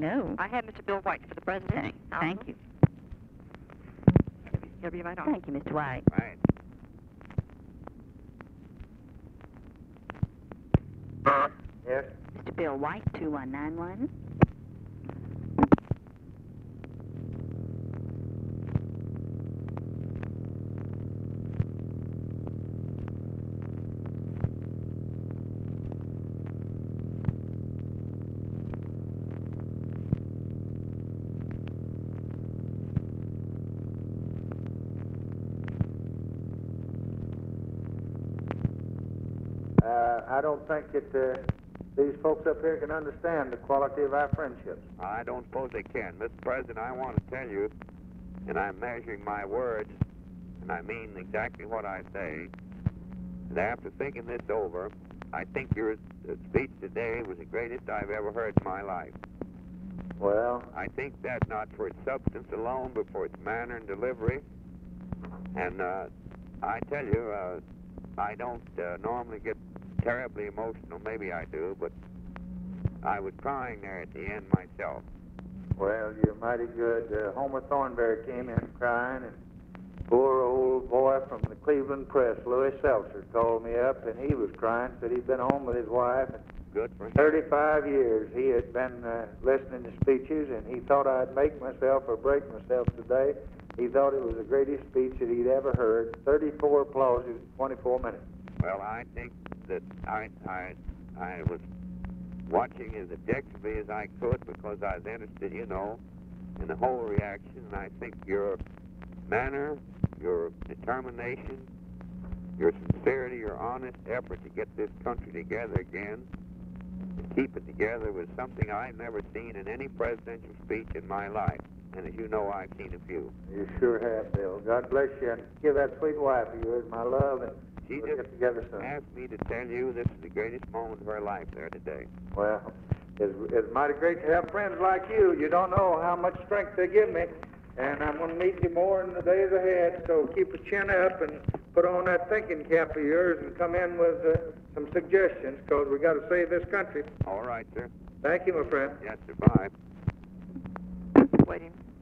know. I have Mr. Bill White for the president. Thank you. He'll be right on. Thank you, Mr. White. Right. Yes? Mr. Bill White, 2191. I don't think that these folks up here can understand the quality of our friendships. I don't suppose they can. Mr. President, I want to tell you, and I'm measuring my words, and I mean exactly what I say, and after thinking this over, I think your speech today was the greatest I've ever heard in my life. Well, I think that not for its substance alone, but for its manner and delivery. And I tell you, I don't normally get terribly emotional. Maybe I do, but I was crying there at the end myself. well, you're mighty good. Homer Thornberry came in crying, and poor old boy from the Cleveland Press, Louis Seltzer, called me up, and he was crying, said he'd been home with his wife. Good for him. 35 years he had been listening to speeches, and he thought I'd make myself or break myself today. He thought it was the greatest speech that he'd ever heard. 34 applauses in 24 minutes. Well, I think that I was watching as objectively as I could because I was interested, you know, in the whole reaction. And I think your manner, your determination, your sincerity, your honest effort to get this country together again, to keep it together, was something I've never seen in any presidential speech in my life. And as you know, I've seen a few. You sure have, Bill. God bless you, and give that sweet wife of yours my love, and She we'll just get together soon. asked me to tell you this is the greatest moment of her life there today. Well, it's mighty great to have friends like you. You don't know how much strength they give me, and I'm going to need you more in the days ahead, so keep your chin up and put on that thinking cap of yours and come in with some suggestions, because we got to save this country. All right, sir. Thank you, my friend. Yes, sir. Bye. Waiting.